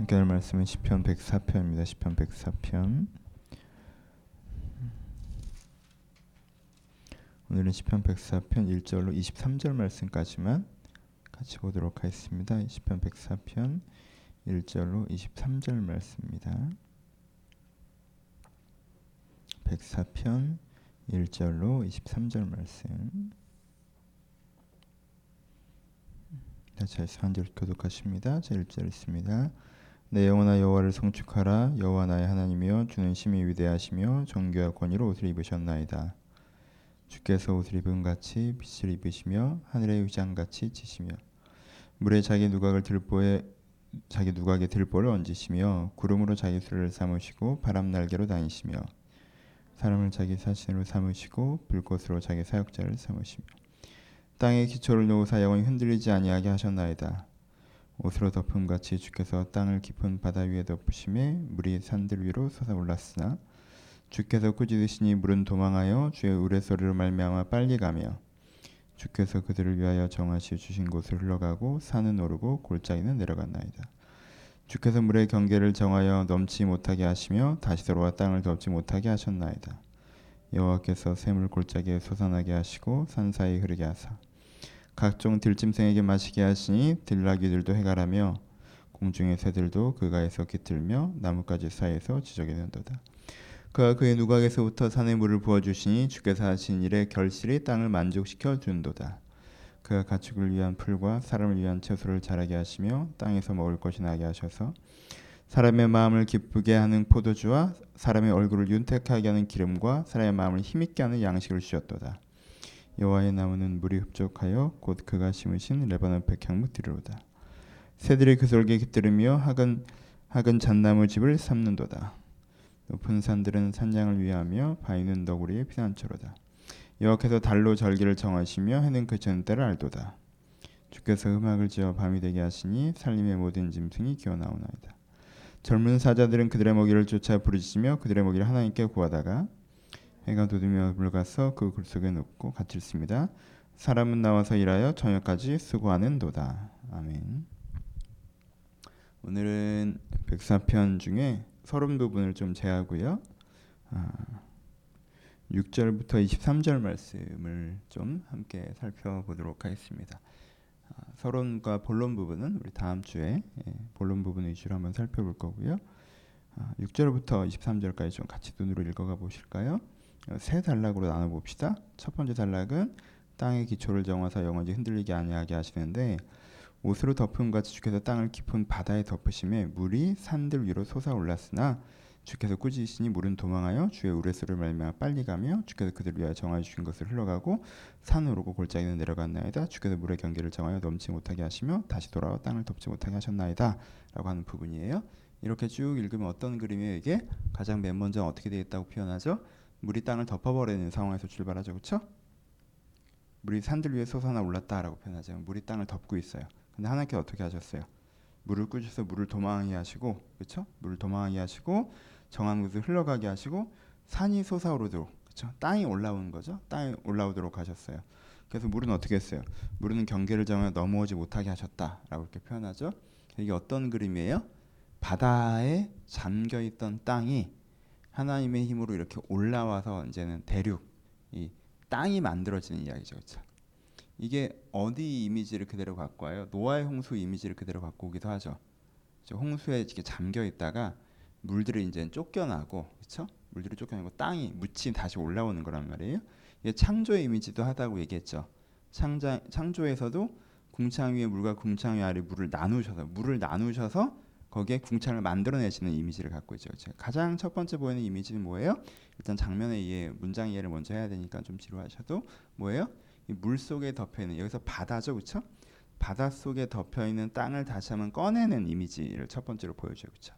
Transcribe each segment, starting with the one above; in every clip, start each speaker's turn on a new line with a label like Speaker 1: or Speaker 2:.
Speaker 1: 함께 할 말씀은 시편 104편입니다. 시편 104편. 오늘은 시편 104편 1절로 23절 말씀까지만 같이 보도록 하겠습니다. 시편 104편 1절로 23절 말씀입니다. 104편 1절로 23절 말씀. 다시 한 절 교독하십니다. 제 1절 있습니다. 내 영혼아 여호와를 성축하라. 여호와 나의 하나님이여 주는 심히 위대하시며 정교와 권위로 옷을 입으셨나이다. 주께서 옷을 입은 같이 빛을 입으시며 하늘의 의장같이 지시며 물에 자기 누각에 들보를 얹으시며 구름으로 자기 수레를 삼으시고 바람 날개로 다니시며 사람을 자기 사신으로 삼으시고 불꽃으로 자기 사역자를 삼으시며 땅에 기초를 놓으사 영원히 흔들리지 아니하게 하셨나이다. 옷으로 덮음같이 주께서 땅을 깊은 바다 위에 덮으심에 물이 산들 위로 솟아올랐으나 주께서 꾸짖으시니 물은 도망하여 주의 우레소리로 말미암아 빨리 가며 주께서 그들을 위하여 정하시 주신 곳을 흘러가고 산은 오르고 골짜기는 내려갔나이다. 주께서 물의 경계를 정하여 넘치 못하게 하시며 다시 돌아와 땅을 덮지 못하게 하셨나이다. 여호와께서 샘을 골짜기에 솟아나게 하시고 산 사이 흐르게 하사 각종 들짐승에게 마시게 하시니 들나귀들도 해갈하며 공중의 새들도 그 가에서 깃들며 나뭇가지 사이에서 지저귀는도다. 그가 그의 누각에서부터 산에 물을 부어주시니 주께서 하신 일에 결실이 땅을 만족시켜 주는도다. 그가 가축을 위한 풀과 사람을 위한 채소를 자라게 하시며 땅에서 먹을 것이 나게 하셔서 사람의 마음을 기쁘게 하는 포도주와 사람의 얼굴을 윤택하게 하는 기름과 사람의 마음을 힘있게 하는 양식을 주셨도다. 여호와의 나무는 물이 흡족하여 곧 그가 심으신 레바논 백향목들이로다. 새들이 그 솔에 깃들으며 학은 잣나무 집을 삼는도다. 높은 산들은 산양을 위하며 바위는 너구리의 피난처로다. 여호와께서 달로 절기를 정하시며 해는 그치는 때를 알도다. 주께서 음악을 지어 밤이 되게 하시니 살림의 모든 짐승이 기어나오나이다. 젊은 사자들은 그들의 먹이를 쫓아 부르짖으며 그들의 먹이를 하나님께 구하다가 해가 돋으며 물가서 그 굴속에 눕고 갇혔습니다. 사람은 나와서 일하여 저녁까지 수고하는도다. 아멘. 오늘은 104편 중에 서론 부분을 좀 제하고요. 6절부터 23절 말씀을 좀 함께 살펴보도록 하겠습니다. 서론과 본론 부분은 우리 다음 주에 본론 부분 위주로 한번 살펴볼 거고요. 6절부터 23절까지 좀 같이 눈으로 읽어가 보실까요? 세 단락으로 나눠봅시다. 첫 번째 단락은 땅의 기초를 정하사 영원히 흔들리게 아니하게 하시는데 옷으로 덮음같이 주께서 땅을 깊은 바다에 덮으심에 물이 산들 위로 솟아올랐으나 주께서 꾸짖으시니 물은 도망하여 주의 우레소리를 말미암아 빨리 가며 주께서 그들을 위하여 정하여 주신 것을 흘러가고 산을 오르고 골짜기는 내려갔나이다. 주께서 물의 경계를 정하여 넘지 못하게 하시며 다시 돌아와 땅을 덮지 못하게 하셨나이다 라고 하는 부분이에요. 이렇게 쭉 읽으면 어떤 그림이에요? 이게 가장 맨 먼저 어떻게 되겠다고 표현하죠? 물이 땅을 덮어버리는 상황에서 출발하죠. 그렇죠? 물이 산들 위에 솟아나 올랐다라고 표현하죠. 물이 땅을 덮고 있어요. 근데 하나님께서 어떻게 하셨어요? 물을 꾸짖어서 물을 도망하게 하시고, 그렇죠? 물을 도망하게 하시고 정한 곳을 흘러가게 하시고 산이 솟아오르도록, 그렇죠? 땅이 올라오는 거죠. 땅이 올라오도록 하셨어요. 그래서 물은 어떻게 했어요? 물은 경계를 정하여 넘어오지 못하게 하셨다라고 이렇게 표현하죠. 이게 어떤 그림이에요? 바다에 잠겨 있던 땅이 하나님의 힘으로 이렇게 올라와서 이제는 대륙, 이 땅이 만들어지는 이야기죠. 그렇죠? 이게 어디 이미지를 그대로 갖고 와요? 노아의 홍수 이미지를 그대로 갖고 오기도 하죠. 홍수에 이렇게 잠겨 있다가 물들이 이제 쫓겨나고, 그렇죠? 물들이 쫓겨나고 땅이 묻히 다시 올라오는 거란 말이에요. 이게 창조의 이미지도 하다고 얘기했죠. 창조에서도 궁창 위에 물과 궁창 위 아래 물을 나누셔서 거기에 궁창을 만들어내시는 이미지를 갖고 있죠. 가장 첫 번째 보이는 이미지는 뭐예요? 일단 장면의 이해, 문장 이해를 먼저 해야 되니까 좀 지루하셔도 뭐예요? 이 물 속에 덮여 있는, 여기서 바다죠, 그렇죠? 바다 속에 덮여 있는 땅을 다시 한번 꺼내는 이미지를 첫 번째로 보여줘요, 그렇죠?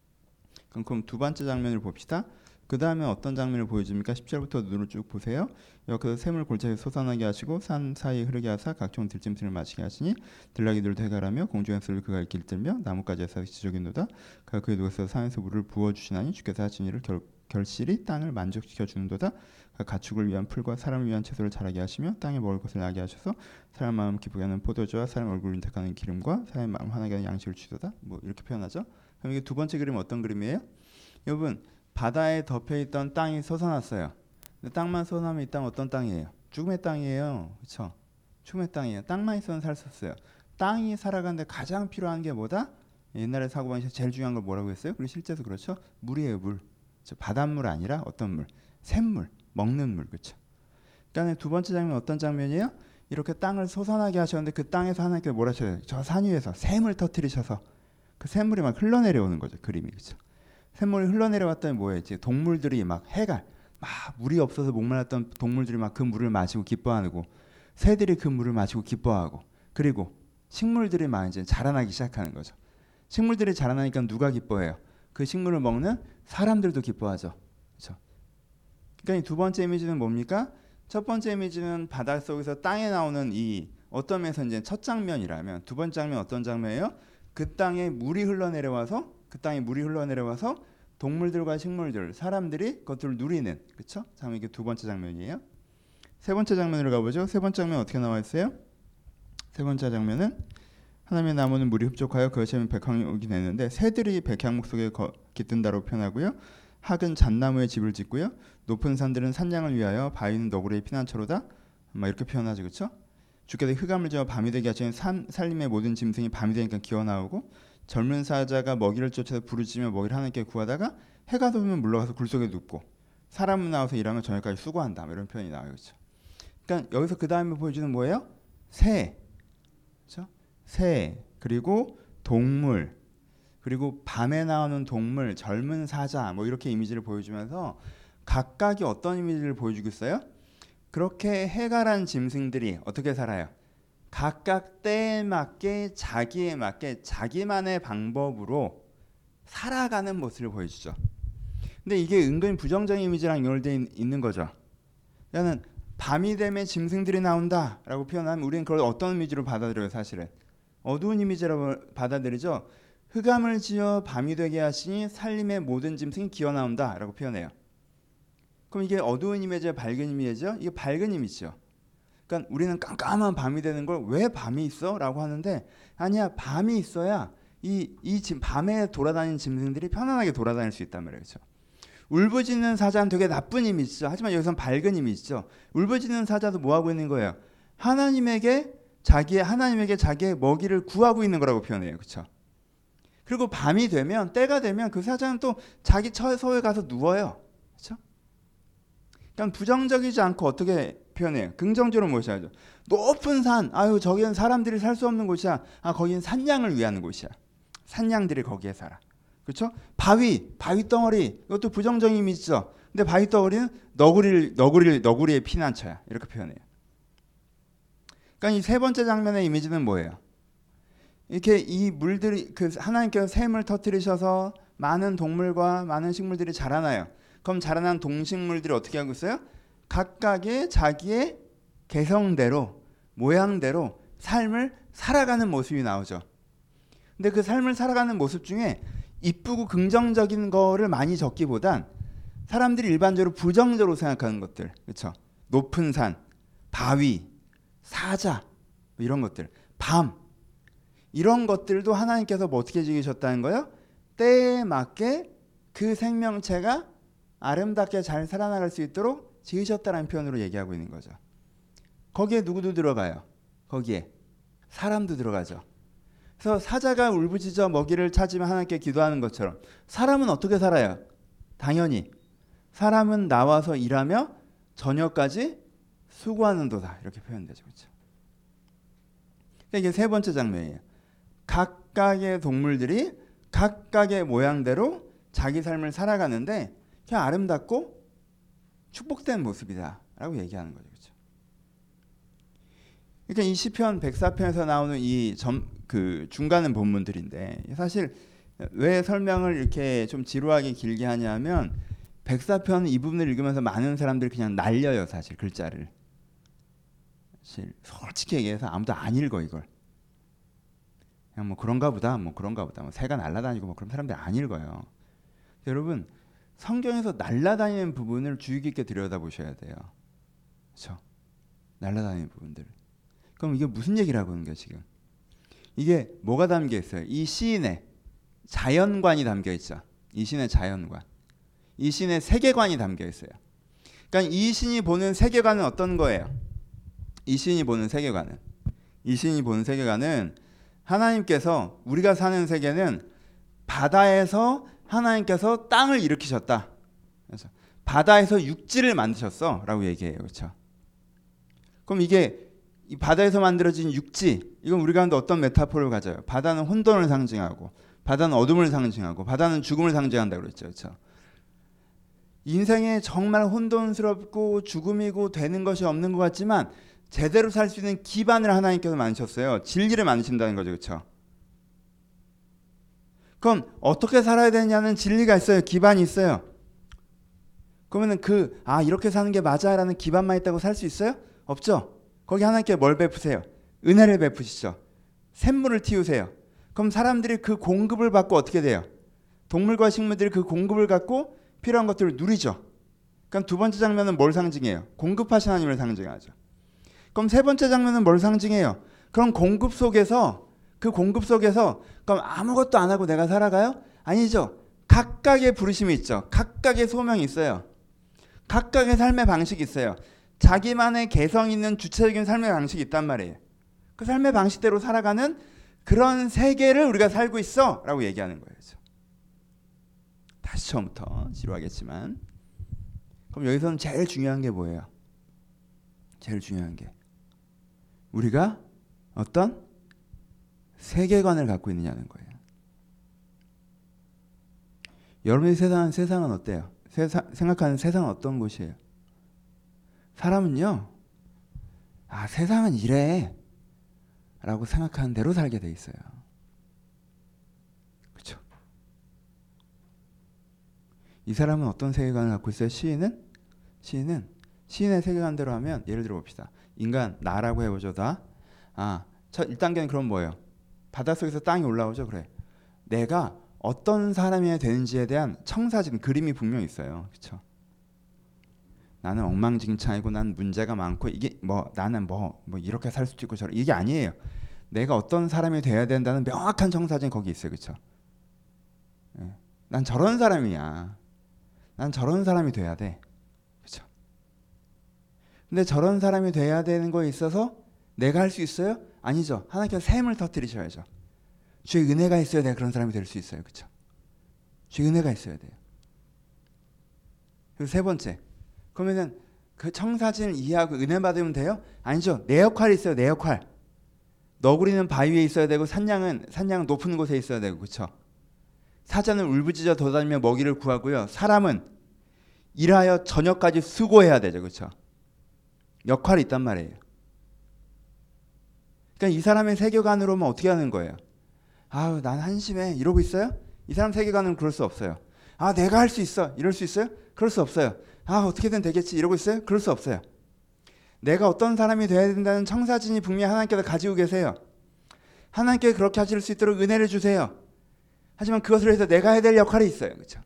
Speaker 1: 그럼 두 번째 장면을 봅시다. 그 다음에 어떤 장면을 보여줍니까? 10절부터 눈을 쭉 보세요. 여기서 샘을 골짜기에 솟아나게 하시고 산 사이에 흐르게 하사 각종 들짐승을 마시게 하시니 들나귀들도 해갈하며 공중의 새를 그가 길들며 나뭇가지에서 지저귀노다. 그가 그의 누에서 산에서 물을 부어주시나니 주께서 하신 일을 결실이 땅을 만족시켜 주는도다. 가축을 위한 풀과 사람을 위한 채소를 자라게 하시며 땅에 먹을 것을 나게 하셔서 사람 마음 기쁘게 하는 포도주와 사람 얼굴을 윤택하는 기름과 사람 마음 환하게 하는 양식을 주도다. 뭐 이렇게 표현하죠. 그럼 이게 두 번째 그림은 어떤 그림이에요? 여러분, 바다에 덮여있던 땅이 솟아났어요. 근데 땅만 솟아나면 이 땅 어떤 땅이에요? 죽음의 땅이에요. 그렇죠? 죽음의 땅이에요. 땅만 있어는 살 수 없어요. 땅이 살아가는데 가장 필요한 게 뭐다? 옛날에 사고방식에서 제일 중요한 걸 뭐라고 했어요? 그리고 실제도 그렇죠. 물이에요. 물. 바닷물 아니라 어떤 물? 샘물, 먹는 물. 그렇죠. 그러니까 두 번째 장면 어떤 장면이에요? 이렇게 땅을 솟아나게 하셨는데 그 땅에서 하나님께서 뭐라 하셔요? 저 산 위에서 샘을 터뜨리셔서 그 샘물이 막 흘러내려오는 거죠. 그림이. 그렇죠. 샘물이 흘러내려왔더니 뭐예요? 이제 동물들이 막 해갈 막 물이 없어서 목말랐던 동물들이 막 그 물을 마시고 기뻐하고 새들이 그 물을 마시고 기뻐하고 그리고 식물들이 막 이제 자라나기 시작하는 거죠. 식물들이 자라나니까 누가 기뻐해요? 그 식물을 먹는 사람들도 기뻐하죠. 그렇죠? 그러니까 이 두 번째 이미지는 뭡니까? 첫 번째 이미지는 바닷속에서 땅에 나오는 이 어떤 면에서 이제 첫 장면이라면 두 번째 장면 어떤 장면이에요? 그 땅에 물이 흘러내려와서 동물들과 식물들, 사람들이 그것들을 누리는 그렇죠? 자, 이게 두 번째 장면이에요. 세 번째 장면으로 가보죠. 세 번째 장면 어떻게 나와 있어요? 세 번째 장면은 하나님의 나무는 물이 흡족하여 그것이 백향목이 되는데 새들이 백향목 속에 깃든다고 표현하고요. 학은 잣나무에 집을 짓고요. 높은 산들은 산양을 위하여 바위는 너구리의 피난처로다. 막 이렇게 표현하죠. 그렇죠? 주께서 흑암을 지어 밤이 되게 하시는 살림의 모든 짐승이 밤이 되니까 기어나오고 젊은 사자가 먹이를 쫓아서 부르짖으며 먹이를 하나님께 구하다가 해가 돋으면 물러가서 굴속에 눕고 사람은 나와서 일하면 저녁까지 수고한다. 이런 표현이 나와요. 그렇죠? 그러니까 여기서 그 다음에 보여주는 뭐예요? 새, 그렇죠? 새 그리고 동물 그리고 밤에 나오는 동물, 젊은 사자 뭐 이렇게 이미지를 보여주면서 각각이 어떤 이미지를 보여주겠어요? 그렇게 해갈한 짐승들이 어떻게 살아요? 각각 때에 맞게 자기에 맞게 자기만의 방법으로 살아가는 모습을 보여주죠. 근데 이게 은근히 부정적인 이미지랑 연결되어 있는 거죠. 그러니까 밤이 되면 짐승들이 나온다라고 표현하면 우리는 그걸 어떤 이미지로 받아들여요? 사실은 어두운 이미지라고 받아들이죠. 흑암을 지어 밤이 되게 하시니 살림의 모든 짐승이 기어나온다라고 표현해요. 그럼 이게 어두운 이미지야 밝은 이미지죠? 이게 밝은 이미지죠. 그러니까 우리는 깜깜한 밤이 되는 걸 왜 밤이 있어? 라고 하는데 아니야, 밤이 있어야 이 밤에 돌아다니는 짐승들이 편안하게 돌아다닐 수 있단 말이에요. 그렇죠? 울부짖는 사자는 되게 나쁜 이미지죠. 하지만 여기서는 밝은 이미지죠. 울부짖는 사자도 뭐 하고 있는 거예요? 하나님에게 자기의 먹이를 구하고 있는 거라고 표현해요. 그렇죠? 그리고 밤이 되면 때가 되면 그 사자는 또 자기 처소에 가서 누워요. 그렇죠? 그러니까 부정적이지 않고 어떻게 표현해요? 긍정적으로 모셔야죠. 높은 산, 아유 저기는 사람들이 살 수 없는 곳이야. 아 거기는 산양을 위하는 곳이야. 산양들이 거기에 살아. 그렇죠? 바위 덩어리 이것도 부정적인 이미지죠. 근데 바위 덩어리는 너구리의 피난처야. 이렇게 표현해요. 그러니까 이 세 번째 장면의 이미지는 뭐예요? 이렇게 이 물들이 그 하나님께서 샘을 터뜨리셔서 많은 동물과 많은 식물들이 자라나요. 그럼 자라난 동식물들이 어떻게 하고 있어요? 각각의 자기의 개성대로 모양대로 삶을 살아가는 모습이 나오죠. 근데 그 삶을 살아가는 모습 중에 이쁘고 긍정적인 거를 많이 적기보단 사람들이 일반적으로 부정적으로 생각하는 것들, 그렇죠? 높은 산, 바위, 사자 이런 것들, 밤 이런 것들도 하나님께서 뭐 어떻게 지으셨다는 거예요? 때에 맞게 그 생명체가 아름답게 잘 살아나갈 수 있도록 지으셨다는 표현으로 얘기하고 있는 거죠. 거기에 누구도 들어가요? 거기에 사람도 들어가죠. 그래서 사자가 울부짖어 먹이를 찾으며 하나님께 기도하는 것처럼 사람은 어떻게 살아요? 당연히 사람은 나와서 일하며 저녁까지 수고하는도다 이렇게 표현되죠. 그렇죠? 이게 세 번째 장면이에요. 각각의 동물들이 각각의 모양대로 자기 삶을 살아가는데 그냥 아름답고 축복된 모습이다라고 얘기하는 거죠. 그렇죠? 그러니까 이 시편 104편에서 나오는 그 중간은 본문들인데 사실 왜 설명을 이렇게 좀 지루하게 길게 하냐면 104편 이 부분을 읽으면서 많은 사람들이 그냥 날려요. 사실 글자를. 사실 솔직히 얘기해서 아무도 안 읽어 이걸. 그냥 뭐 그런가 보다 뭐 새가 날아다니고 뭐 그런 사람들이 안 읽어요. 여러분 성경에서 날아다니는 부분을 주의 깊게 들여다보셔야 돼요. 그렇죠? 날아다니는 부분들. 그럼 이게 무슨 얘기라고 하는 거예요 지금? 이게 뭐가 담겨 있어요? 이 시인의 자연관이 담겨 있죠. 이 시인의 자연관. 이 시인의 세계관이 담겨 있어요. 그러니까 이 시인이 보는 세계관은 어떤 거예요? 이 시인이 보는 세계관은 하나님께서 우리가 사는 세계는 바다에서 하나님께서 땅을 일으키셨다. 그래서 바다에서 육지를 만드셨어 라고 얘기해요. 그렇죠? 그럼 이게 이 바다에서 만들어진 육지, 이건 우리 가운데 어떤 메타포를 가져요? 바다는 혼돈을 상징하고, 바다는 어둠을 상징하고, 바다는 죽음을 상징한다고 그랬죠. 그렇죠? 인생에 정말 혼돈스럽고 죽음이고 되는 것이 없는 것 같지만 제대로 살 수 있는 기반을 하나님께서 만드셨어요. 진리를 만드신다는 거죠. 그렇죠? 그럼 어떻게 살아야 되냐는 진리가 있어요. 기반이 있어요. 그러면은 이렇게 사는 게 맞아라는 기반만 있다고 살 수 있어요? 없죠. 거기 하나님께 뭘 베푸세요? 은혜를 베푸시죠. 샘물을 틔우세요. 그럼 사람들이 그 공급을 받고 어떻게 돼요? 동물과 식물들이 그 공급을 갖고 필요한 것들을 누리죠. 그럼 두 번째 장면은 뭘 상징해요? 공급하신 하나님을 상징하죠. 그럼 세 번째 장면은 뭘 상징해요? 그럼 공급 속에서 그럼 아무것도 안 하고 내가 살아가요? 아니죠. 각각의 부르심이 있죠. 각각의 소명이 있어요. 각각의 삶의 방식이 있어요. 자기만의 개성 있는 주체적인 삶의 방식이 있단 말이에요. 그 삶의 방식대로 살아가는 그런 세계를 우리가 살고 있어 라고 얘기하는 거예요. 다시 처음부터 지루하겠지만, 그럼 여기서는 제일 중요한 게 뭐예요? 제일 중요한 게 우리가 어떤 세계관을 갖고 있느냐는 거예요. 여러분이 세상은 어때요? 생각하는 세상은 어떤 곳이에요? 사람은요, 세상은 이래 라고 생각하는 대로 살게 돼 있어요. 그렇죠? 이 사람은 어떤 세계관을 갖고 있어요? 시인은 시인의 세계관대로 하면, 예를 들어 봅시다. 인간, 나라고 해보죠. 다. 1단계는 그럼 뭐예요? 바닷속에서 땅이 올라오죠. 그래. 내가 어떤 사람이 되는지에 대한 청사진, 그림이 분명히 있어요. 그렇죠? 나는 엉망진창이고 난 문제가 많고 이게 나는 이렇게 살 수도 있고 저런, 이게 아니에요. 내가 어떤 사람이 돼야 된다는 명확한 청사진 거기 있어요. 그렇죠? 난 저런 사람이야. 난 저런 사람이 돼야 돼. 그렇죠? 근데 저런 사람이 돼야 되는 거에 있어서 내가 할 수 있어요? 아니죠. 하나님께서 샘을 터뜨리셔야죠. 주의 은혜가 있어야 내가 그런 사람이 될 수 있어요. 그렇죠? 주의 은혜가 있어야 돼요. 그리고 세 번째, 그러면은 그 청사진을 이해하고 은혜 받으면 돼요? 아니죠. 내 역할이 있어요. 내 역할. 너구리는 바위 위에 있어야 되고 산양은 높은 곳에 있어야 되고, 그렇죠? 사자는 울부짖어 돌아다니며 먹이를 구하고요. 사람은 일하여 저녁까지 수고해야 되죠. 그렇죠? 역할이 있단 말이에요. 그러니까 이 사람의 세계관으로만 어떻게 하는 거예요? 난 한심해 이러고 있어요? 이 사람 세계관은 그럴 수 없어요. 내가 할 수 있어 이럴 수 있어요? 그럴 수 없어요. 어떻게든 되겠지 이러고 있어요? 그럴 수 없어요. 내가 어떤 사람이 돼야 된다는 청사진이 분명히 하나님께서 가지고 계세요. 하나님께 그렇게 하실 수 있도록 은혜를 주세요. 하지만 그것을 위해서 내가 해야 될 역할이 있어요. 그렇죠?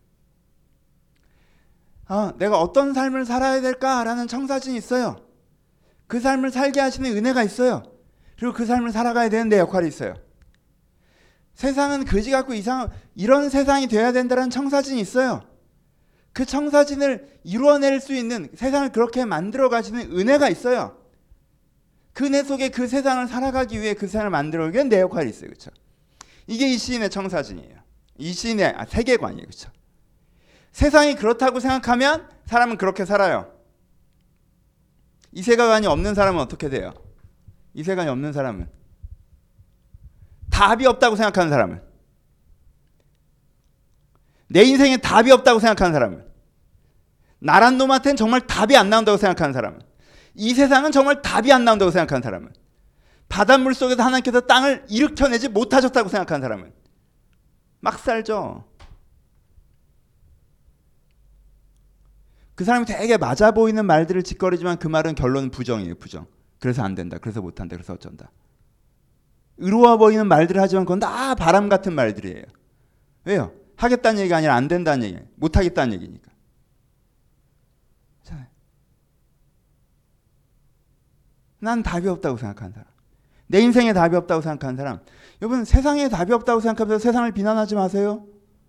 Speaker 1: 내가 어떤 삶을 살아야 될까라는 청사진이 있어요. 그 삶을 살게 하시는 은혜가 있어요. 그리고 그 삶을 살아가야 되는 내 역할이 있어요. 세상은 거지 같고 이런 세상이 돼야 된다는 청사진이 있어요. 그 청사진을 이루어낼 수 있는, 세상을 그렇게 만들어 가시는 은혜가 있어요. 그 은혜 속에 그 세상을 살아가기 위해 그 세상을 만들어오기 위해 내 역할이 있어요. 그렇죠? 이게 이 시인의 청사진이에요. 이 시인의 세계관이에요. 그렇죠? 세상이 그렇다고 생각하면 사람은 그렇게 살아요. 이 세계관이 없는 사람은 어떻게 돼요? 이 세계관이 없는 사람은, 답이 없다고 생각하는 사람은, 내 인생에 답이 없다고 생각하는 사람은, 나란 놈한테는 정말 답이 안 나온다고 생각하는 사람은, 이 세상은 정말 답이 안 나온다고 생각하는 사람은, 바닷물 속에서 하나님께서 땅을 일으켜내지 못하셨다고 생각하는 사람은 막 살죠. 그 사람이 되게 맞아 보이는 말들을 짓거리지만 그 말은 결론은 부정이에요. 부정. 그래서 안 된다. 그래서 못한다. 그래서 어쩐다. 의로워 보이는 말들을 하지만 그건 다 바람 같은 말들이에요. 왜요? 하겠다는 얘기가 아니라 안 된다는 얘기예요. 못 하겠다는 얘기니까. 난 답이 없다고 생각하는 사람, 내 인생에 답이 없다고 생각하는 사람, 여러분 세상에 답이 없다고 생각하면서 세상을 비난하지 마세요.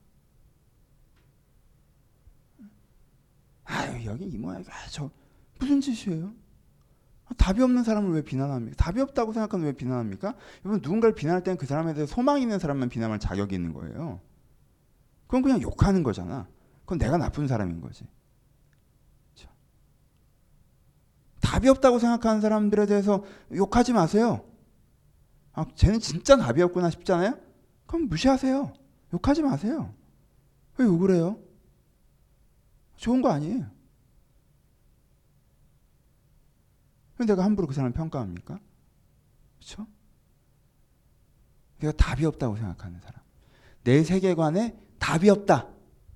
Speaker 1: 아유 여기 이 모양, 저 무슨 짓이에요? 답이 없는 사람을 왜 비난합니까? 답이 없다고 생각하면 왜 비난합니까? 여러분 누군가를 비난할 때는 그 사람에 대해서 소망이 있는 사람만 비난할 자격이 있는 거예요. 그건 그냥 욕하는 거잖아. 그건 내가 나쁜 사람인 거지. 그렇죠? 답이 없다고 생각하는 사람들에 대해서 욕하지 마세요. 아, 쟤는 진짜 답이 없구나 싶잖아요? 그럼 무시하세요. 욕하지 마세요. 왜 욕을 해요? 좋은 거 아니에요. 왜 내가 함부로 그 사람을 평가합니까? 그렇죠? 내가 답이 없다고 생각하는 사람, 내 세계관에 답이 없다,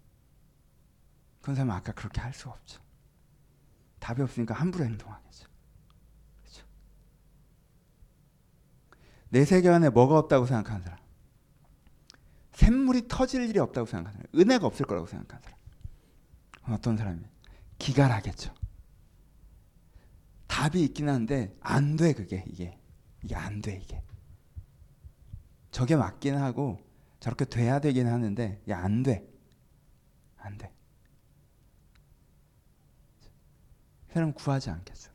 Speaker 1: 그런 사람은 아까 그렇게 할 수가 없죠. 답이 없으니까 함부로 행동하겠죠. 그렇죠? 내 세계관에 뭐가 없다고 생각하는 사람, 샘물이 터질 일이 없다고 생각하는 사람, 은혜가 없을 거라고 생각하는 사람, 어떤 사람이에요? 기갈하겠죠. 답이 있긴 한데 안 돼. 이게 안 돼. 이게 저게 맞긴 하고 저렇게 돼야 되긴 하는데 야, 안 돼. 사람 구하지 않겠죠.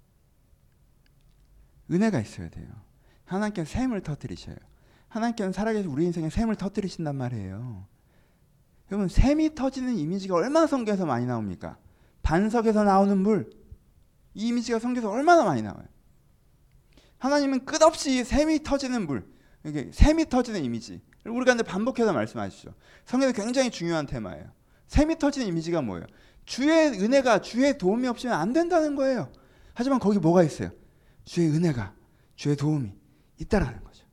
Speaker 1: 은혜가 있어야 돼요. 하나님께서 샘을 터뜨리셔요. 하나님께서는 살아계신 우리 인생에 샘을 터뜨리신단 말이에요. 여러분 샘이 터지는 이미지가 얼마나 성경에서 많이 나옵니까? 반석에서 나오는 물, 이 이미지가 성경에서 얼마나 많이 나와요. 하나님은 끝없이 샘이 터지는 물, 이게 샘이 터지는 이미지, 우리가 근데 반복해서 말씀하시죠. 성경에서 굉장히 중요한 테마예요. 샘이 터지는 이미지가 뭐예요? 주의 은혜가, 주의 도움이 없으면 안 된다는 거예요. 하지만 거기 뭐가 있어요? 주의 은혜가, 주의 도움이 있다라는 거죠.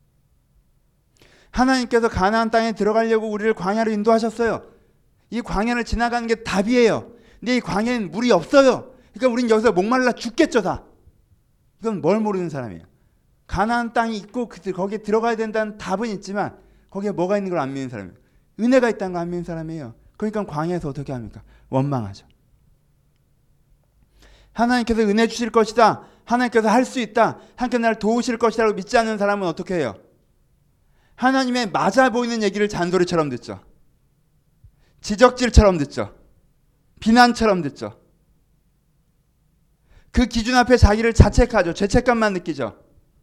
Speaker 1: 하나님께서 가나안 땅에 들어가려고 우리를 광야로 인도하셨어요. 이 광야를 지나가는 게 답이에요. 근데 이 광야에는 물이 없어요. 그러니까 우린 여기서 목말라 죽겠죠 다. 이건 뭘 모르는 사람이에요. 가나안 땅이 있고 거기에 들어가야 된다는 답은 있지만 거기에 뭐가 있는 걸 안 믿는 사람이에요. 은혜가 있다는 걸 안 믿는 사람이에요. 그러니까 광야에서 어떻게 합니까? 원망하죠. 하나님께서 은혜 주실 것이다, 하나님께서 할 수 있다, 하나님께서 나를 도우실 것이라고 믿지 않는 사람은 어떻게 해요? 하나님의 맞아 보이는 얘기를 잔소리처럼 듣죠. 지적질처럼 듣죠. 비난처럼 듣죠. 그 기준 앞에 자기를 자책하죠. 죄책감만 느끼죠.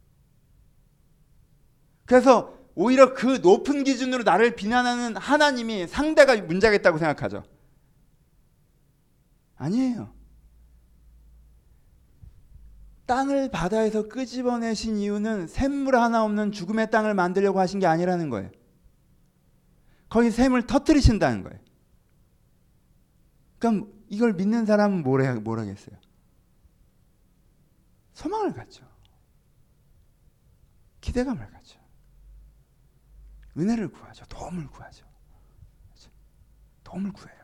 Speaker 1: 그래서 오히려 그 높은 기준으로 나를 비난하는 하나님이 상대가 문제가 있다고 생각하죠. 아니에요. 땅을 바다에서 끄집어내신 이유는 샘물 하나 없는 죽음의 땅을 만들려고 하신 게 아니라는 거예요. 거기 샘을 터뜨리신다는 거예요. 그럼 이걸 믿는 사람은 뭘 하겠어요? 소망을 갖죠. 기대감을 갖죠. 은혜를 구하죠. 도움을 구하죠. 도움을 구해요.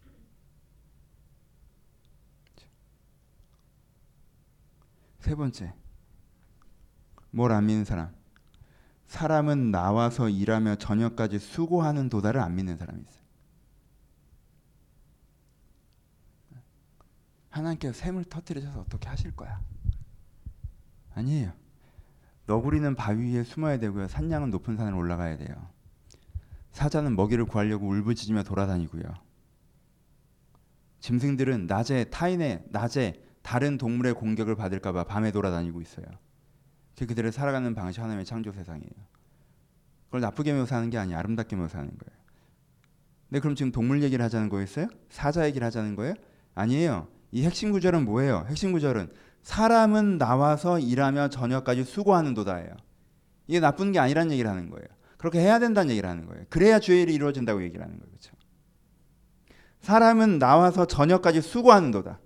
Speaker 1: 세 번째, 뭘 안 믿는 사람. 사람은 나와서 일하며 저녁까지 수고하는 도다를 안 믿는 사람이 있어요. 하나님께서 샘을 터뜨리셔서 어떻게 하실 거야? 아니에요. 너구리는 바위 위에 숨어야 되고요. 산양은 높은 산을 올라가야 돼요. 사자는 먹이를 구하려고 울부짖으며 돌아다니고요. 짐승들은 낮에 다른 동물의 공격을 받을까 봐 밤에 돌아다니고 있어요. 그들의 살아가는 방식이 하나님의 창조 세상이에요. 그걸 나쁘게 묘사하는 게 아니에요. 아름답게 묘사하는 거예요. 근데 그럼 지금 동물 얘기를 하자는 거였어요? 사자 얘기를 하자는 거예요? 아니에요. 이 핵심 구절은 뭐예요? 핵심 구절은 사람은 나와서 일하며 저녁까지 수고하는 도다예요. 이게 나쁜 게 아니라는 얘기를 하는 거예요. 그렇게 해야 된다는 얘기를 하는 거예요. 그래야 주의 일이 이루어진다고 얘기를 하는 거예요. 그렇죠? 사람은 나와서 저녁까지 수고하는 도다.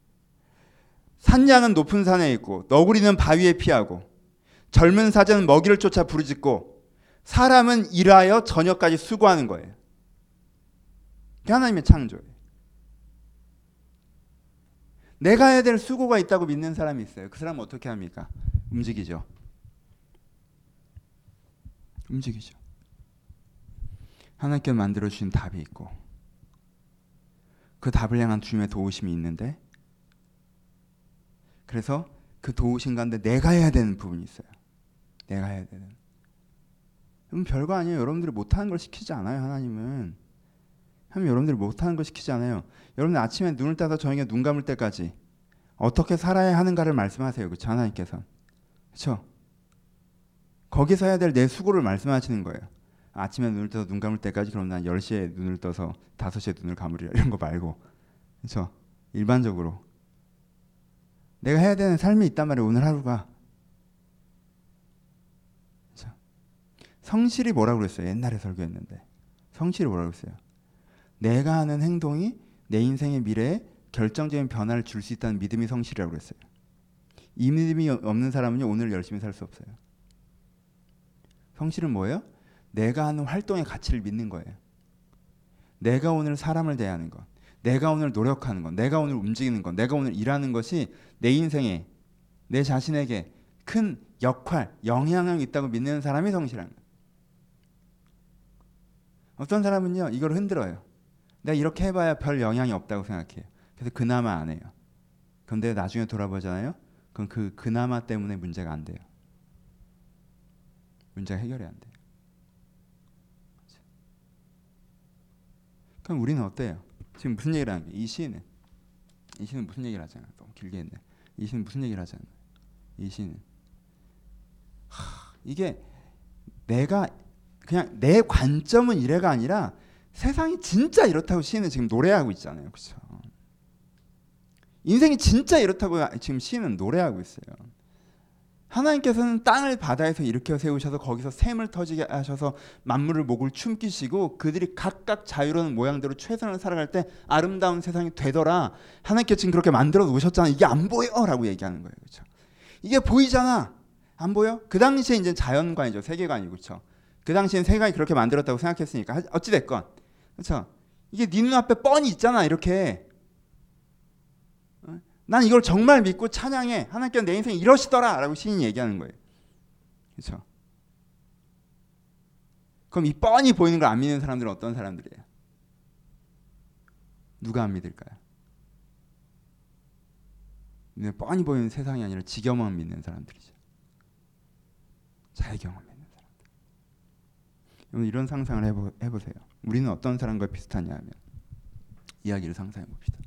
Speaker 1: 산양은 높은 산에 있고 너구리는 바위에 피하고 젊은 사자는 먹이를 쫓아 부르짖고 사람은 일하여 저녁까지 수고하는 거예요. 그게 하나님의 창조예요. 내가 해야 될 수고가 있다고 믿는 사람이 있어요. 그 사람은 어떻게 합니까? 움직이죠. 하나님께 만들어 주신 답이 있고 그 답을 향한 주님의 도우심이 있는데 그래서 그 도우심 가운데 내가 해야 되는 부분이 있어요. 내가 해야 되는. 그럼 별거 아니에요. 여러분들이 못하는 걸 시키지 않아요. 하나님은 여러분들이 못하는 걸 시키지 않아요. 여러분들 아침에 눈을 떠서 저녁에 눈 감을 때까지 어떻게 살아야 하는가를 말씀하세요. 그렇죠? 하나님께서. 그렇죠? 거기서 해야 될 내 수고를 말씀하시는 거예요. 아침에 눈을 떠서 눈 감을 때까지 그럼 난 10시에 눈을 떠서 5시에 눈을 감으리라 이런 거 말고 그렇죠? 일반적으로 내가 해야 되는 삶이 있단 말이에요. 오늘 하루가. 그렇죠? 성실이 뭐라고 그랬어요? 옛날에 설교했는데 성실이 뭐라고 그랬어요? 내가 하는 행동이 내 인생의 미래에 결정적인 변화를 줄 수 있다는 믿음이 성실이라고 그랬어요. 이 믿음이 없는 사람은요 오늘 열심히 살 수 없어요. 성실은 뭐예요? 내가 하는 활동의 가치를 믿는 거예요. 내가 오늘 사람을 대하는 것, 내가 오늘 노력하는 것, 내가 오늘 움직이는 것, 내가 오늘 일하는 것이 내 인생에 내 자신에게 큰 역할, 영향이 있다고 믿는 사람이 성실한 거예요. 어떤 사람은요 이걸 흔들어요. 내가 이렇게 해봐야 별 영향이 없다고 생각해요. 그래서 그나마 안 해요. 그런데 나중에 돌아보잖아요. 그럼 그 그나마 때문에 문제가 안 돼요. 문제가 해결이 안 돼요. 그럼 우리는 어때요? 지금 무슨 얘기를 하는 거예요? 이 시인은 무슨 얘기를 하잖아요. 너무 길게 했네. 이 시인은 무슨 얘기를 하잖아요. 이 시인은 이게 내가 그냥 내 관점은 이래가 아니라 세상이 진짜 이렇다고 시인은 지금 노래하고 있잖아요. 그렇죠? 인생이 진짜 이렇다고 지금 시인은 노래하고 있어요. 하나님께서는 땅을 바다에서 일으켜 세우셔서 거기서 샘을 터지게 하셔서 만물을 목을 춤기시고 그들이 각각 자유로운 모양대로 최선을 살아갈 때 아름다운 세상이 되더라. 하나님께서 지금 그렇게 만들어 놓으셨잖아. 이게 안 보여? 라고 얘기하는 거예요. 그렇죠? 이게 보이잖아. 안 보여? 그 당시에 이제 자연관이죠. 세계관이고. 그렇죠? 그 당시엔 세계관이 그렇게 만들었다고 생각했으니까 어찌 됐건. 그렇죠? 이게 네 눈앞에 뻔히 있잖아. 이렇게. 난 이걸 정말 믿고 찬양해. 하나님께서 내 인생 이러시더라 라고 시인이 얘기하는 거예요. 그렇죠? 그럼 이 뻔히 보이는 걸 안 믿는 사람들은 어떤 사람들이에요? 누가 안 믿을까요? 뻔히 보이는 세상이 아니라 지 경험 믿는 사람들이죠. 자기 경험 믿는 사람들. 여러분 이런 상상을 해보세요. 우리는 어떤 사람과 비슷하냐 하면 이야기를 상상해 봅시다.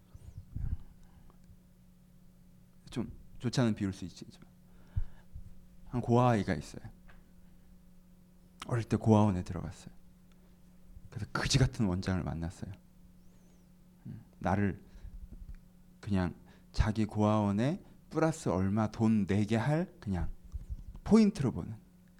Speaker 1: 좀 좋지 않은 비유일 수 있지만 한 고아아이가 있어요. 어릴 때 고아원에 들어갔어요. 그래서 그지 같은 원장을 만났어요. 나를 그냥 자기 고아원에 플러스 얼마 돈 내게 할 그냥 포인트로 보는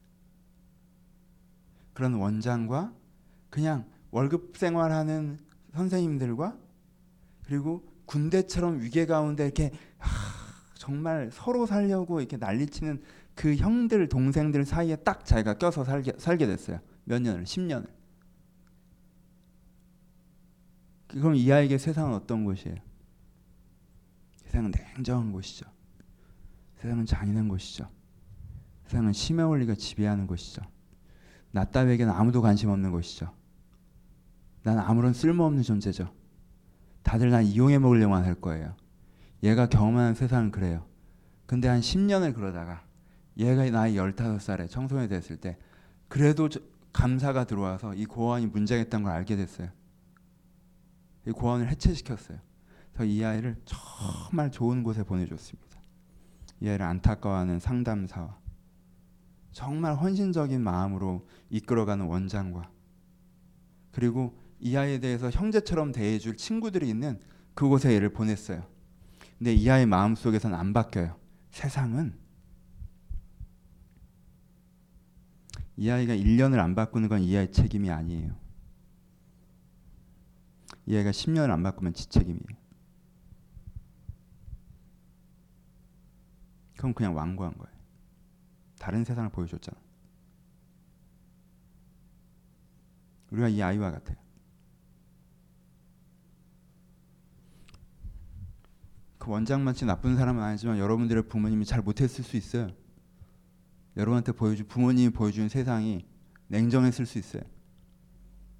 Speaker 1: 그런 원장과 그냥 월급 생활하는 선생님들과 그리고 군대처럼 위계 가운데 이렇게 정말 서로 살려고 이렇게 난리치는 그 형들 동생들 사이에 딱 자기가 껴서 살게 됐어요. 몇 년을 10년을. 그럼 이 아이에게 세상은 어떤 곳이에요? 세상은 냉정한 곳이죠. 세상은 잔인한 곳이죠. 세상은 심의 원리가 지배하는 곳이죠. 나 따위에게는 아무도 관심 없는 곳이죠. 난 아무런 쓸모없는 존재죠. 다들 난 이용해 먹으려고만 할 거예요. 얘가 경험하는 세상은 그래요. 근데 한 10년을 그러다가 얘가 나이 15살에 청소년이 됐을 때 그래도 감사가 들어와서 이 고아원이 문제가 있다는 걸 알게 됐어요. 이 고아원을 해체시켰어요. 그래서 이 아이를 정말 좋은 곳에 보내줬습니다. 이 아이를 안타까워하는 상담사와 정말 헌신적인 마음으로 이끌어가는 원장과 그리고 이 아이에 대해서 형제처럼 대해줄 친구들이 있는 그곳에 얘를 보냈어요. 근데 이 아이 마음속에서는 안 바뀌어요. 세상은 이 아이가 1년을 안 바꾸는 건 이 아이 책임이 아니에요. 이 아이가 10년을 안 바꾸면 지 책임이에요. 그럼 그냥 완고한 거예요. 다른 세상을 보여줬잖아. 우리가 이 아이와 같아요. 그 원장만치 나쁜 사람은 아니지만 여러분들의 부모님이 잘 못했을 수 있어요. 여러분한테 부모님이 보여준 세상이 냉정했을 수 있어요.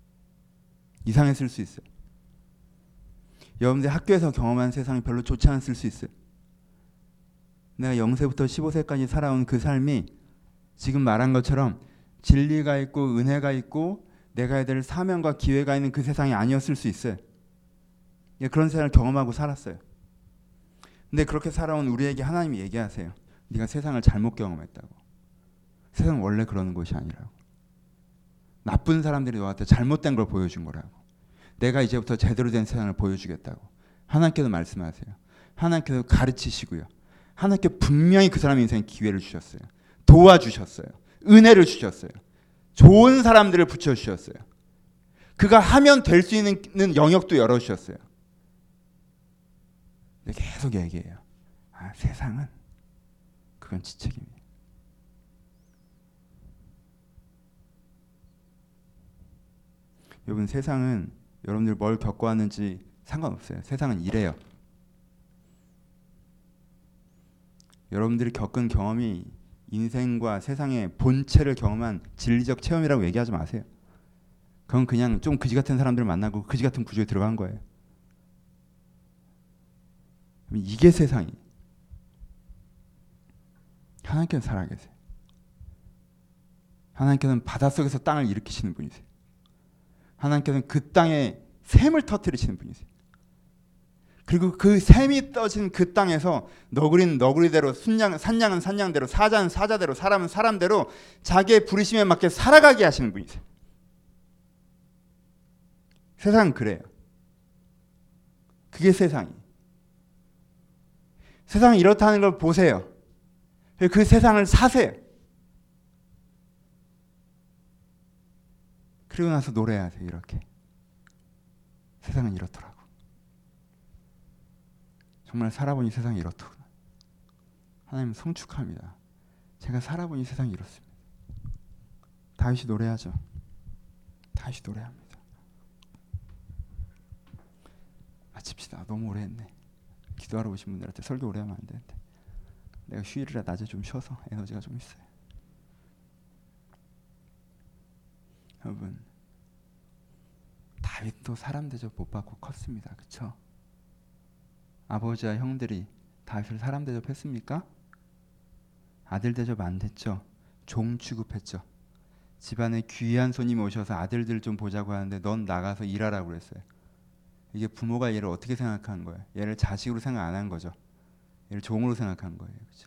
Speaker 1: 이상했을 수 있어요. 여러분들 학교에서 경험한 세상이 별로 좋지 않았을 수 있어요. 내가 0세부터 15세까지 살아온 그 삶이 지금 말한 것처럼 진리가 있고 은혜가 있고 내가 해야 될 사명과 기회가 있는 그 세상이 아니었을 수 있어요. 그런 세상을 경험하고 살았어요. 근데 그렇게 살아온 우리에게 하나님이 얘기하세요. 네가 세상을 잘못 경험했다고. 세상은 원래 그러는 것이 아니라고. 나쁜 사람들이 너한테 잘못된 걸 보여준 거라고. 내가 이제부터 제대로 된 세상을 보여주겠다고. 하나님께서 말씀하세요. 하나님께서 가르치시고요. 하나님께 분명히 그 사람 인생에 기회를 주셨어요. 도와주셨어요. 은혜를 주셨어요. 좋은 사람들을 붙여주셨어요. 그가 하면 될 수 있는 영역도 열어주셨어요. 근데 계속 얘기해요. 세상은 그건 지책입니다. 여러분, 세상은 여러분들 뭘 겪어왔는지 상관없어요. 세상은 이래요. 여러분들이 겪은 경험이 인생과 세상의 본체를 경험한 진리적 체험이라고 얘기하지 마세요. 그건 그냥 좀 그지 같은 사람들 만나고 그지 같은 구조에 들어간 거예요. 이게 세상이. 하나님께서 살아계세요. 하나님께서는 바닷속에서 땅을 일으키시는 분이세요. 하나님께서는 그 땅에 샘을 터뜨리시는 분이세요. 그리고 그 샘이 떠진 그 땅에서 너구리는 너구리대로, 산양은 산양대로, 사자는 사자대로, 사람은 사람대로 자기의 부르심에 맞게 살아가게 하시는 분이세요. 세상은 그래요. 그게 세상이. 세상이 이렇다는 걸 보세요. 그 세상을 사세요. 그리고 나서 노래하세요. 이렇게. 세상은 이렇더라고. 정말 살아보니 세상이 이렇더구나. 하나님 성축합니다. 제가 살아보니 세상이 이렇습니다. 다윗이 노래하죠. 다윗이 노래합니다. 마칩시다. 너무 오래 했네. 기도하러 오신 분들한테 설교 오래 하면 안 되는데. 내가 휴일이라 낮에 좀 쉬어서 에너지가 좀 있어요. 여러분, 다윗도 사람 대접 못 받고 컸습니다. 그렇죠? 아버지와 형들이 다윗을 사람 대접했습니까? 아들 대접 안 됐죠. 종 취급했죠. 집안에 귀한 손님이 오셔서 아들들 좀 보자고 하는데 넌 나가서 일하라고 그랬어요. 이게 부모가 얘를 어떻게 생각한 거예요? 얘를 자식으로 생각 안 한 거죠. 얘를 종으로 생각한 거예요. 그렇죠?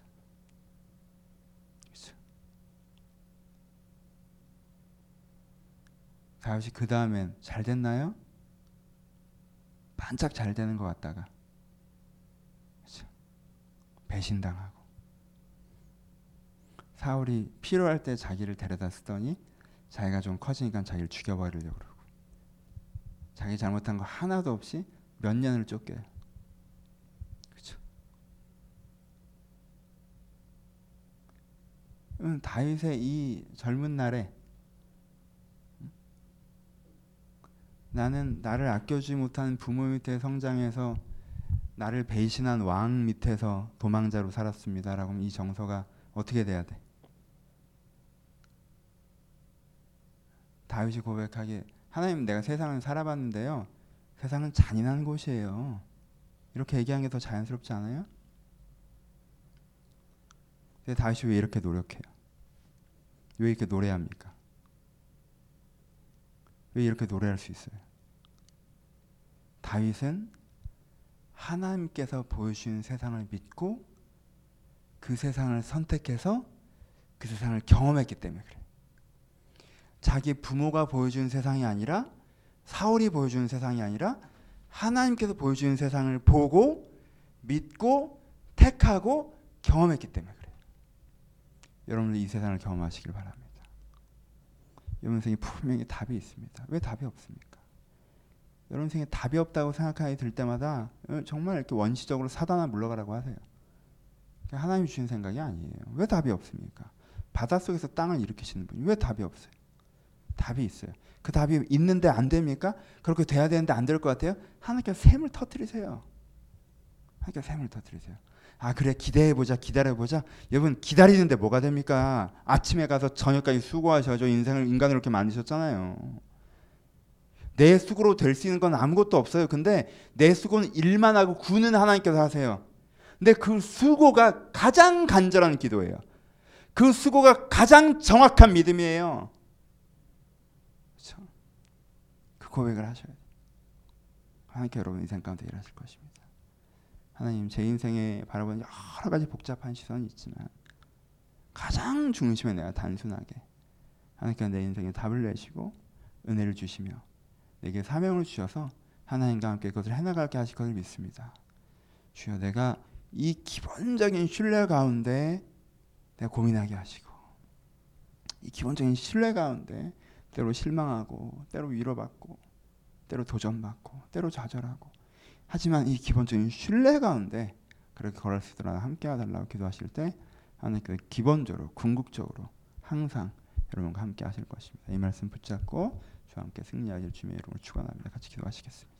Speaker 1: 그렇죠? 다윗이 그 다음엔 잘 됐나요? 반짝 잘 되는 것 같다가 그렇죠? 배신당하고 사울이 필요할 때 자기를 데려다 쓰더니 자기가 좀 커지니까 자기를 죽여버리려고 그러고 자기 잘못한 거 하나도 없이 몇 년을 쫓겨요. 그렇죠? 다윗의 이 젊은 날에 나는 나를 아껴주지 못한 부모 밑에 성장해서 나를 배신한 왕 밑에서 도망자로 살았습니다. 라고 하면 이 정서가 어떻게 돼야 돼? 다윗이 고백하기에 하나님 내가 세상을 살아봤는데요. 세상은 잔인한 곳이에요. 이렇게 얘기하는 게 더 자연스럽지 않아요? 근데 다윗이 왜 이렇게 노력해요? 왜 이렇게 노래합니까? 왜 이렇게 노래할 수 있어요? 다윗은 하나님께서 보여주신 세상을 믿고 그 세상을 선택해서 그 세상을 경험했기 때문에 그래요. 자기 부모가 보여주는 세상이 아니라 사울이 보여주는 세상이 아니라 하나님께서 보여주는 세상을 보고 믿고 택하고 경험했기 때문에 그래요. 여러분들 이 세상을 경험하시길 바랍니다. 여러분 인생에 분명히 답이 있습니다. 왜 답이 없습니까? 여러분 인생에 답이 없다고 생각하게 들 때마다 정말 이렇게 원시적으로 사단아 물러가라고 하세요. 하나님이 주신 생각이 아니에요. 왜 답이 없습니까? 바닷속에서 땅을 일으키시는 분이 왜 답이 없어요? 답이 있어요. 그 답이 있는데 안 됩니까? 그렇게 돼야 되는데 안 될 것 같아요? 하나님께서 샘을 터뜨리세요. 하나님께서 샘을 터뜨리세요. 아 그래 기대해보자 기다려보자. 여러분 기다리는데 뭐가 됩니까? 아침에 가서 저녁까지 수고하셔서 인간을 이렇게 만드셨잖아요. 내 수고로 될 수 있는 건 아무것도 없어요. 근데 내 수고는 일만 하고 구는 하나님께서 하세요. 근데 그 수고가 가장 간절한 기도예요. 그 수고가 가장 정확한 믿음이에요. 그렇죠? 그 고백을 하셔야 돼요. 하나님께 여러분 인생 가운데 일하실 것입니다. 하나님, 제 인생에 바라보는 여러 가지 복잡한 시선이 있지만 가장 중심에 내가 단순하게 하나님께서 내 인생에 답을 내시고 은혜를 주시며 내게 사명을 주셔서 하나님과 함께 그것을 해나가게 하실 것을 믿습니다. 주여, 내가 이 기본적인 신뢰 가운데 내가 고민하게 하시고, 이 기본적인 신뢰 가운데 때로 실망하고, 때로 위로받고, 때로 도전받고, 때로 좌절하고, 하지만 이 기본적인 신뢰 가운데 그렇게 걸을 수 있도록 함께 해달라고 기도하실 때 하나님께서 기본적으로 궁극적으로 항상 여러분과 함께 하실 것입니다. 이 말씀 붙잡고 저와 함께 승리하길 주님의 이름으로 축원합니다. 같이 기도하시겠습니다.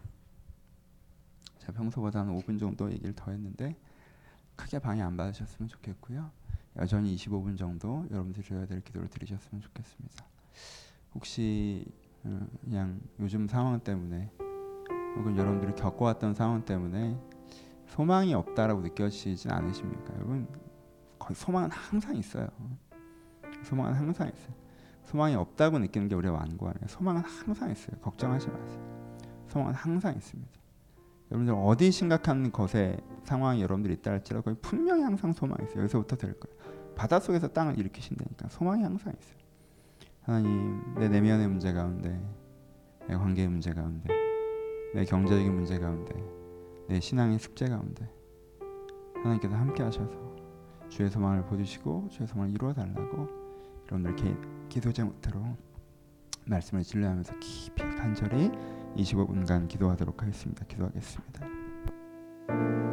Speaker 1: 제가 평소보다 한 5분 정도 얘기를 더 했는데 크게 방해 안 받으셨으면 좋겠고요. 여전히 25분 정도 여러분들이 드려야 될 기도를 드리셨으면 좋겠습니다. 혹시 그냥 요즘 상황 때문에 혹은 여러분들이 겪어왔던 상황 때문에 소망이 없다라고 느껴지진 않으십니까? 여러분, 거의 소망은 항상 있어요. 소망은 항상 있어요. 소망이 없다고 느끼는 게 우리가 완고하네요. 소망은 항상 있어요. 걱정하지 마세요. 소망은 항상 있습니다. 여러분들 어디 심각한 것에 상황이 여러분들이 있다 할지라도 거의 분명히 항상 소망이 있어요. 여기서부터 될 거예요. 바닷속에서 땅을 일으키신다니까 소망이 항상 있어요. 하나님, 내 내면의 문제 가운데, 내 관계의 문제 가운데, 내 경제적인 문제 가운데, 내 신앙의 숙제 가운데 하나님께서 함께 하셔서 주의 소망을 보여주시고 주의 소망을 이루어 달라고 여러분들 기도 제목대로 말씀을 진료하면서 깊이 간절히 25분간 기도하도록 하겠습니다. 기도하겠습니다.